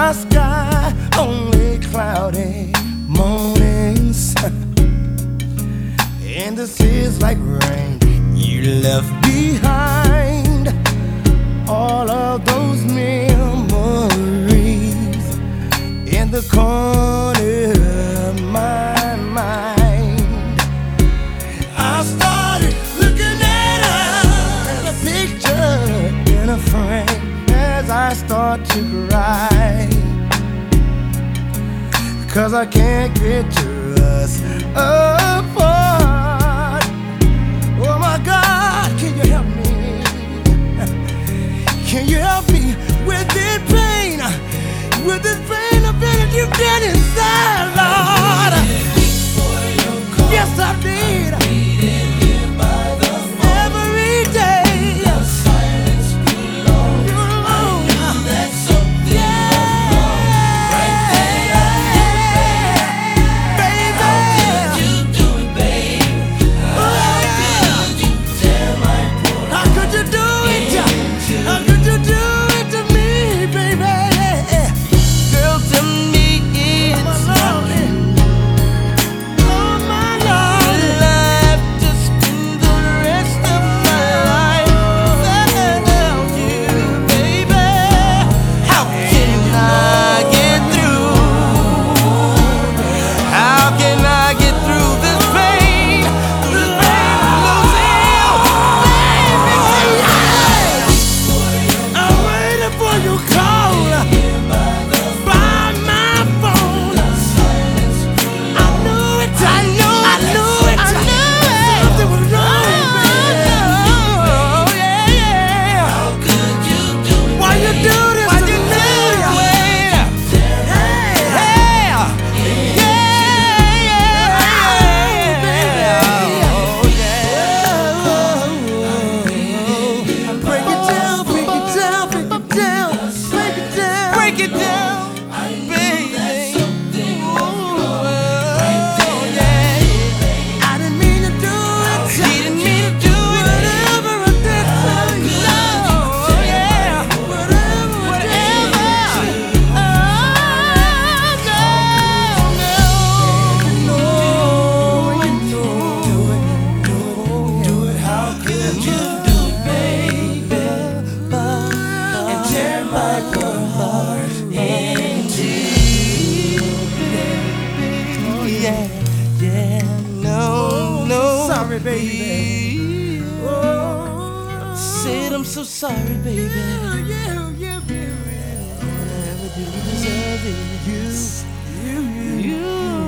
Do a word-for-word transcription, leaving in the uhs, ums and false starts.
my sky, only cloudy mornings. And this is like rain you left behind. All of those memories in the corner of my mind. I started looking at her as a picture in a frame as I start to cry, 'cause I can't get to us apart. Oh my God, can you help me? Can you help me with this pain? With this pain of feeling you did inside, Lord. Yes, I did. Every day. Silence too long. You're alone. I knew that something was wrong right there. Baby. How could you do it, babe? How could you tear my poor How could you do it? How could you do it to me, baby? girl, to me it's nothing. Oh my Lord. life to spend the rest of my life without you, baby. How can I get through? How can I get through this pain? This pain of losing you, I'm waiting for your call by my phone. I knew it. I knew it. I knew it. I knew it. Something was wrong, baby. Oh, yeah, yeah. How could you do it? Why you do this Why to you me? do it? Hey, Hey, yeah, yeah, oh, break it down, break it down, break it down, break it down. break it down, baby. Ooh, yeah. I didn't mean to do it. Didn't mean to do it. Whatever I did to you. No, yeah. Whatever I did. Oh, no, no. Do it, how could you do it, baby? And tear my poor heart into Yeah, yeah, no, no. Sorry, baby. Oh, Said I'm so sorry, baby. yeah, yeah, yeah, baby. Never do deserve it. You, you, you. You.